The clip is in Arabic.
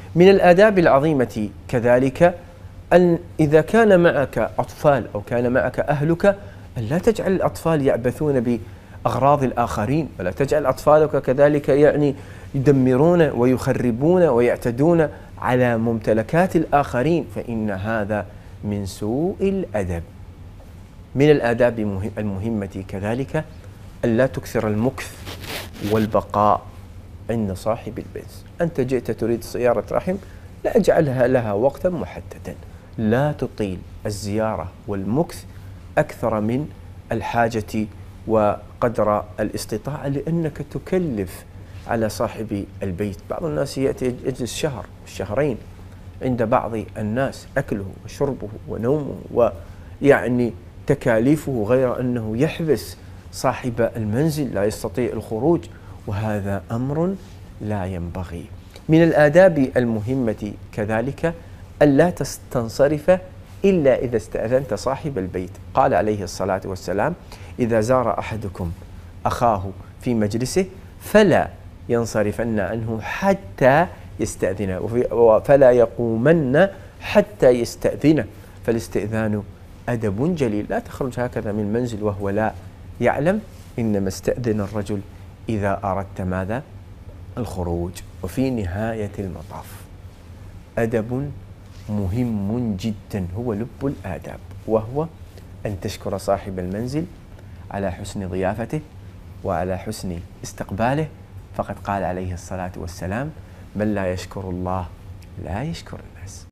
من الآداب العظيمة كذلك أن إذا كان معك أطفال أو كان معك أهلك أن لا تجعل الأطفال يعبثون بأغراض الآخرين، ولا تجعل أطفالك كذلك يعني يدمرون ويخربون ويعتدون على ممتلكات الآخرين، فإن هذا من سوء الأدب. من الآداب المهمة كذلك ألا تكثر المكث والبقاء عند صاحب البيت. أنت جئت تريد زيارة رحم، لا اجعلها لها وقتا محددا، لا تطيل الزيارة والمكث أكثر من الحاجة وقدر الاستطاعة، لأنك تكلف على صاحب البيت. بعض الناس يأتي يجلس شهر شهرين عند بعض الناس، أكله وشربه ونومه ويعني تكاليفه، غير أنه يحبس صاحب المنزل لا يستطيع الخروج، وهذا أمر لا ينبغي. من الآداب المهمة كذلك ألا تنصرف إلا إذا استأذنت صاحب البيت. قال عليه الصلاة والسلام: إذا زار أحدكم أخاه في مجلسه فلا ينصرفن عنه حتى يستأذنه، فلا يقومن حتى يستأذنه، فالاستئذان أدب جليل. لا تخرج هكذا من المنزل وهو لا يعلم، إنما استأذن الرجل إذا أردت ماذا؟ الخروج. وفي نهاية المطاف أدب مهم جدا هو لب الآداب، وهو أن تشكر صاحب المنزل على حسن ضيافته وعلى حسن استقباله، فقد قال عليه الصلاة والسلام: من لا يشكر الله لا يشكر الناس.